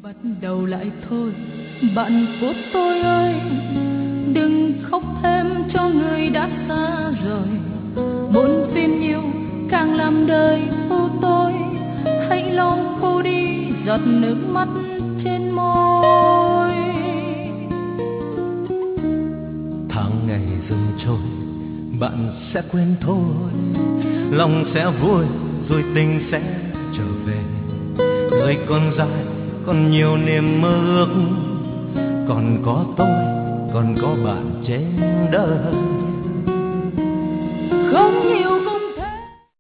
bắt đầu lại thôi, bạn của tôi ơi, đừng khóc thêm cho người đã xa rời. Muộn phiền nhiều càng làm đời u tối, hãy lau khô đi giọt nước mắt trên môi. Tháng ngày dần trôi, bạn sẽ quên thôi, lòng sẽ vui rồi tình sẽ trở về. Đời còn dài, còn nhiều niềm mơ ước, còn có tôi, còn có bạn trên đời. Không nhiều